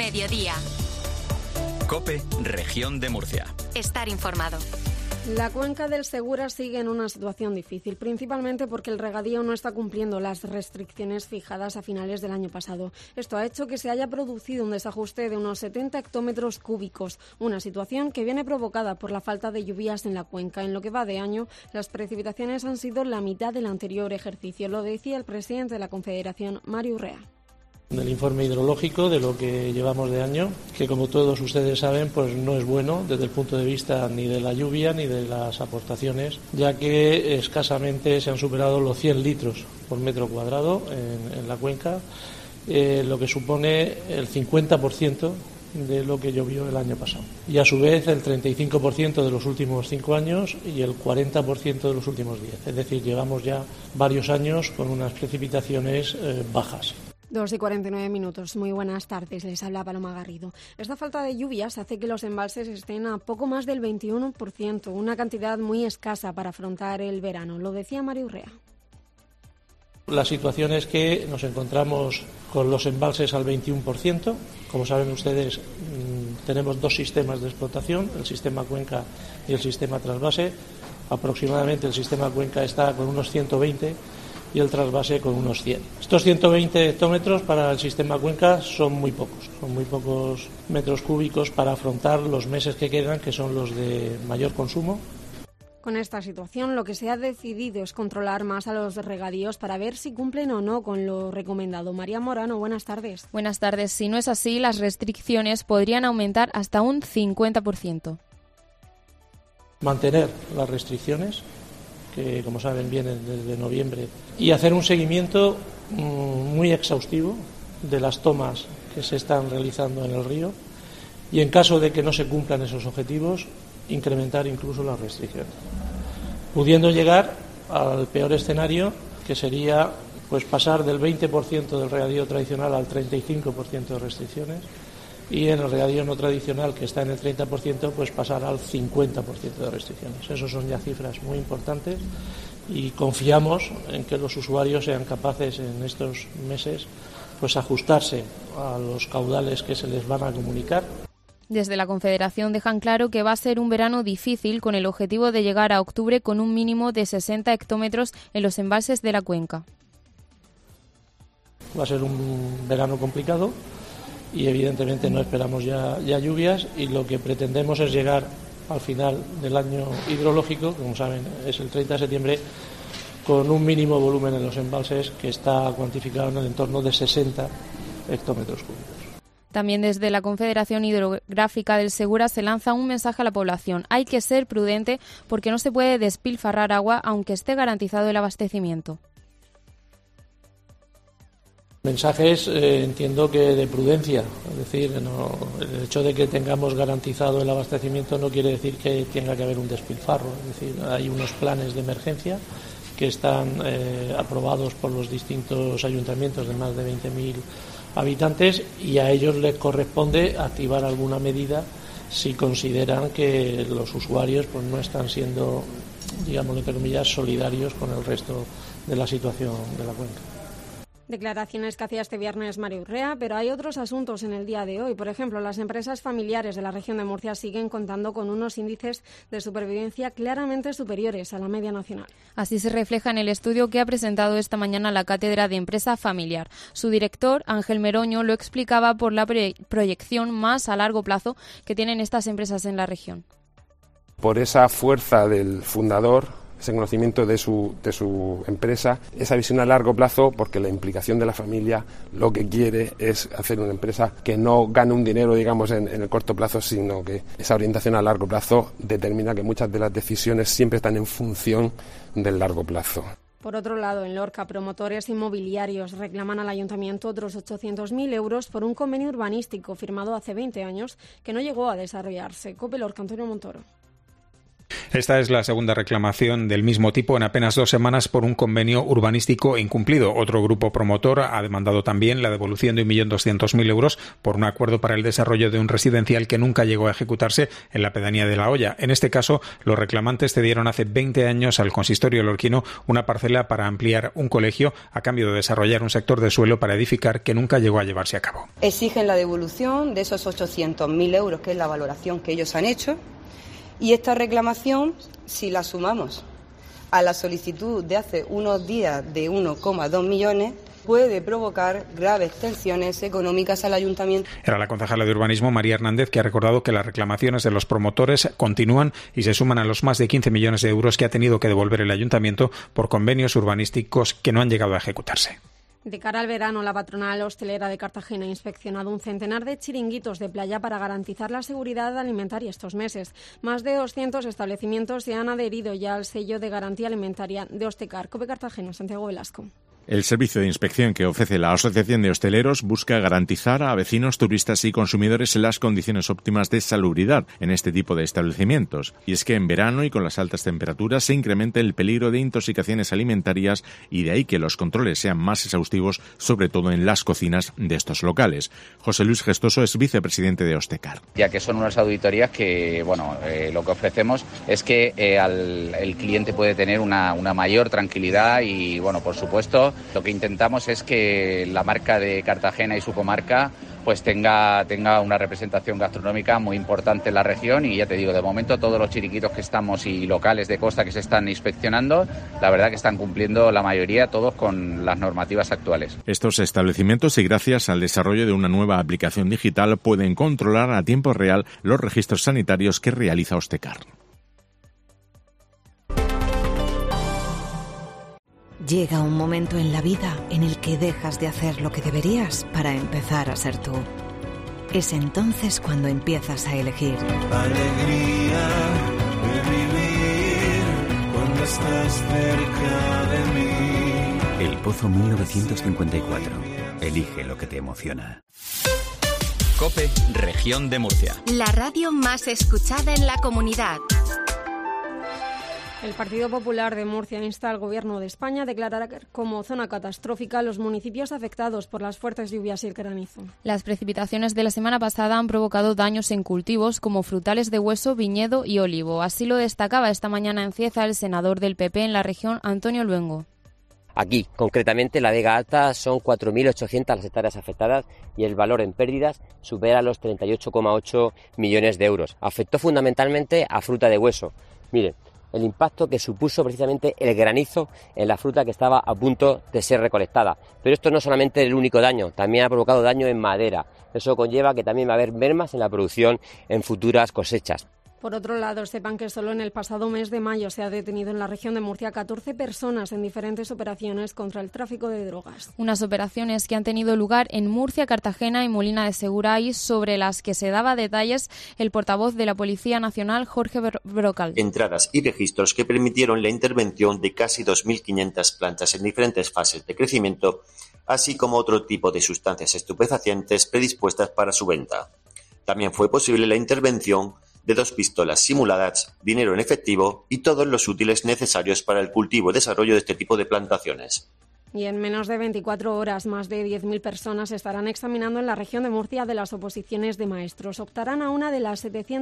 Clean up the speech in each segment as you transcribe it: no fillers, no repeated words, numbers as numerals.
Mediodía. COPE, Región de Murcia. Estar informado. La cuenca del Segura sigue en una situación difícil, principalmente porque el regadío no está cumpliendo las restricciones fijadas a finales del año pasado. Esto ha hecho que se haya producido un desajuste de unos 70 hectómetros cúbicos, una situación que viene provocada por la falta de lluvias en la cuenca. En lo que va de año, las precipitaciones han sido la mitad del anterior ejercicio, lo decía el presidente de la Confederación, Mario Urrea. Del informe hidrológico de lo que llevamos de año, que como todos ustedes saben, pues no es bueno desde el punto de vista ni de la lluvia ni de las aportaciones, ya que escasamente se han superado los 100 litros por metro cuadrado en la cuenca, lo que supone el 50% de lo que llovió el año pasado. Y a su vez el 35% de los últimos 5 años y el 40% de los últimos 10. Es decir, llevamos ya varios años con unas precipitaciones bajas. 2:49. Muy buenas tardes, les habla Paloma Garrido. Esta falta de lluvias hace que los embalses estén a poco más del 21%, una cantidad muy escasa para afrontar el verano, lo decía Mario Urrea. La situación es que nos encontramos con los embalses al 21%. Como saben ustedes, tenemos dos sistemas de explotación, el sistema cuenca y el sistema trasvase. Aproximadamente el sistema cuenca está con unos 120 y el trasvase con unos 100. Estos 120 hectómetros para el sistema cuenca son muy pocos metros cúbicos para afrontar los meses que quedan, que son los de mayor consumo. Con esta situación, lo que se ha decidido es controlar más a los regadíos para ver si cumplen o no con lo recomendado. María Morano, buenas tardes. Buenas tardes. Si no es así, las restricciones podrían aumentar hasta un 50%. Mantener las restricciones, que como saben vienen desde noviembre, y hacer un seguimiento muy exhaustivo de las tomas que se están realizando en el río y en caso de que no se cumplan esos objetivos, incrementar incluso las restricciones, pudiendo llegar al peor escenario, que sería pues pasar del 20% del regadío tradicional al 35% de restricciones, y en el regadío no tradicional, que está en el 30%, pues pasar al 50% de restricciones. Esos son ya cifras muy importantes y confiamos en que los usuarios sean capaces en estos meses pues ajustarse a los caudales que se les van a comunicar. Desde la Confederación dejan claro que va a ser un verano difícil, con el objetivo de llegar a octubre con un mínimo de 60 hectómetros en los embalses de la cuenca. Va a ser un verano complicado y evidentemente no esperamos ya lluvias, y lo que pretendemos es llegar al final del año hidrológico, como saben es el 30 de septiembre, con un mínimo volumen en los embalses que está cuantificado en el entorno de 60 hectómetros cúbicos. También desde la Confederación Hidrográfica del Segura se lanza un mensaje a la población. Hay que ser prudente porque no se puede despilfarrar agua aunque esté garantizado el abastecimiento. Mensajes, entiendo que de prudencia, es decir, el hecho de que tengamos garantizado el abastecimiento no quiere decir que tenga que haber un despilfarro, es decir, hay unos planes de emergencia que están aprobados por los distintos ayuntamientos de más de 20.000 habitantes y a ellos les corresponde activar alguna medida si consideran que los usuarios pues no están siendo, digamos entre comillas, solidarios con el resto de la situación de la cuenca. Declaraciones que hacía este viernes Mario Urrea, pero hay otros asuntos en el día de hoy. Por ejemplo, las empresas familiares de la región de Murcia siguen contando con unos índices de supervivencia claramente superiores a la media nacional. Así se refleja en el estudio que ha presentado esta mañana la Cátedra de Empresa Familiar. Su director, Ángel Meroño, lo explicaba por la proyección más a largo plazo que tienen estas empresas en la región. Por esa fuerza del fundador, ese conocimiento de su empresa, esa visión a largo plazo, porque la implicación de la familia lo que quiere es hacer una empresa que no gane un dinero, digamos, en el corto plazo, sino que esa orientación a largo plazo determina que muchas de las decisiones siempre están en función del largo plazo. Por otro lado, en Lorca, promotores inmobiliarios reclaman al ayuntamiento otros 800.000 euros por un convenio urbanístico firmado hace 20 años que no llegó a desarrollarse. COPE Lorca, Antonio Montoro. Esta es la segunda reclamación del mismo tipo en apenas 2 semanas por un convenio urbanístico incumplido. Otro grupo promotor ha demandado también la devolución de 1.200.000 euros por un acuerdo para el desarrollo de un residencial que nunca llegó a ejecutarse en la pedanía de La Hoya. En este caso, los reclamantes cedieron hace 20 años al consistorio lorquino una parcela para ampliar un colegio a cambio de desarrollar un sector de suelo para edificar que nunca llegó a llevarse a cabo. Exigen la devolución de esos 800.000 euros, que es la valoración que ellos han hecho. Y esta reclamación, si la sumamos a la solicitud de hace unos días de 1,2 millones, puede provocar graves tensiones económicas al ayuntamiento. Era la concejala de Urbanismo, María Hernández, que ha recordado que las reclamaciones de los promotores continúan y se suman a los más de 15 millones de euros que ha tenido que devolver el ayuntamiento por convenios urbanísticos que no han llegado a ejecutarse. De cara al verano, la patronal hostelera de Cartagena ha inspeccionado un centenar de chiringuitos de playa para garantizar la seguridad alimentaria estos meses. Más de 200 establecimientos se han adherido ya al sello de garantía alimentaria de Hostecar. COPE Cartagena, Santiago Velasco. El servicio de inspección que ofrece la Asociación de Hosteleros busca garantizar a vecinos, turistas y consumidores las condiciones óptimas de salubridad en este tipo de establecimientos. Y es que en verano y con las altas temperaturas se incrementa el peligro de intoxicaciones alimentarias y de ahí que los controles sean más exhaustivos, sobre todo en las cocinas de estos locales. José Luis Gestoso es vicepresidente de Hostecar. Ya que son unas auditorías que, lo que ofrecemos es que el cliente puede tener una mayor tranquilidad y, por supuesto, lo que intentamos es que la marca de Cartagena y su comarca pues tenga una representación gastronómica muy importante en la región y ya te digo, de momento todos los chiringuitos que estamos y locales de costa que se están inspeccionando, la verdad que están cumpliendo la mayoría, todos con las normativas actuales. Estos establecimientos y gracias al desarrollo de una nueva aplicación digital pueden controlar a tiempo real los registros sanitarios que realiza Hostecar. Llega un momento en la vida en el que dejas de hacer lo que deberías para empezar a ser tú. Es entonces cuando empiezas a elegir. Alegría de vivir cuando estás cerca de mí. El Pozo 1954. Elige lo que te emociona. COPE, Región de Murcia. La radio más escuchada en la comunidad. El Partido Popular de Murcia insta al Gobierno de España a declarar como zona catastrófica los municipios afectados por las fuertes lluvias y el granizo. Las precipitaciones de la semana pasada han provocado daños en cultivos como frutales de hueso, viñedo y olivo. Así lo destacaba esta mañana en Cieza el senador del PP en la región, Antonio Luengo. Aquí, concretamente, en la Vega Alta son 4.800 las hectáreas afectadas y el valor en pérdidas supera los 38,8 millones de euros. Afectó fundamentalmente a fruta de hueso. Miren, el impacto que supuso precisamente el granizo en la fruta que estaba a punto de ser recolectada. Pero esto no es solamente el único daño, también ha provocado daño en madera. Eso conlleva que también va a haber mermas en la producción en futuras cosechas. Por otro lado, sepan que solo en el pasado mes de mayo se ha detenido en la región de Murcia 14 personas en diferentes operaciones contra el tráfico de drogas. Unas operaciones que han tenido lugar en Murcia, Cartagena y Molina de Segura y sobre las que se daba detalles el portavoz de la Policía Nacional, Jorge Brocal. Entradas y registros que permitieron la intervención de casi 2.500 plantas en diferentes fases de crecimiento, así como otro tipo de sustancias estupefacientes predispuestas para su venta. También fue posible la intervención de 2 pistolas simuladas, dinero en efectivo y todos los útiles necesarios para el cultivo y desarrollo de este tipo de plantaciones. Y en menos de 24 horas, más de 10.000 personas estarán examinando en la región de Murcia de las oposiciones de maestros. Optarán a una de las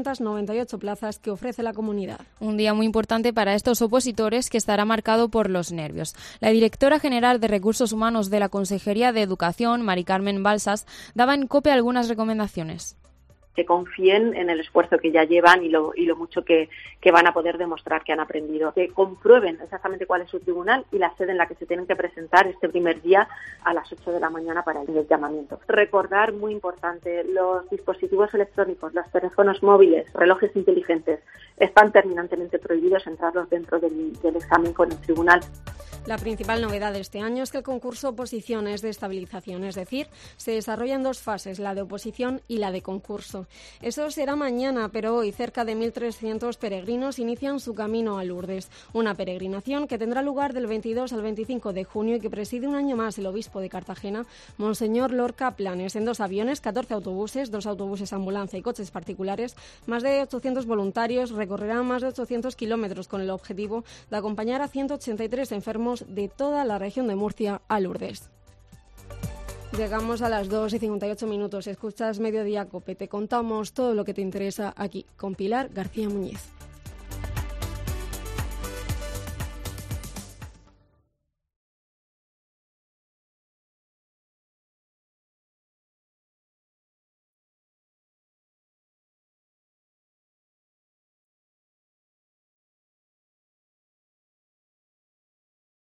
798 plazas que ofrece la comunidad. Un día muy importante para estos opositores que estará marcado por los nervios. La directora general de Recursos Humanos de la Consejería de Educación, Mari Carmen Balsas, daba en COPE algunas recomendaciones. Que confíen en el esfuerzo que ya llevan y lo mucho que van a poder demostrar que han aprendido. Que comprueben exactamente cuál es su tribunal y la sede en la que se tienen que presentar este primer día a las 8 de la mañana para el llamamiento. Recordar, muy importante, los dispositivos electrónicos, los teléfonos móviles, relojes inteligentes, están terminantemente prohibidos entrarlos dentro del examen con el tribunal. La principal novedad de este año es que el concurso oposición es de estabilización, es decir, se desarrolla en dos fases, la de oposición y la de concurso. Eso será mañana, pero hoy cerca de 1.300 peregrinos inician su camino a Lourdes, una peregrinación que tendrá lugar del 22 al 25 de junio y que preside un año más el obispo de Cartagena, Monseñor Lorca Planes, en 2 aviones, 14 autobuses, 2 autobuses ambulancia y coches particulares. Más de 800 voluntarios recorrerán más de 800 kilómetros con el objetivo de acompañar a 183 enfermos de toda la región de Murcia a Lourdes. Llegamos a las 2:58. Escuchas Mediodía Cope. Te contamos todo lo que te interesa aquí con Pilar García Muñiz.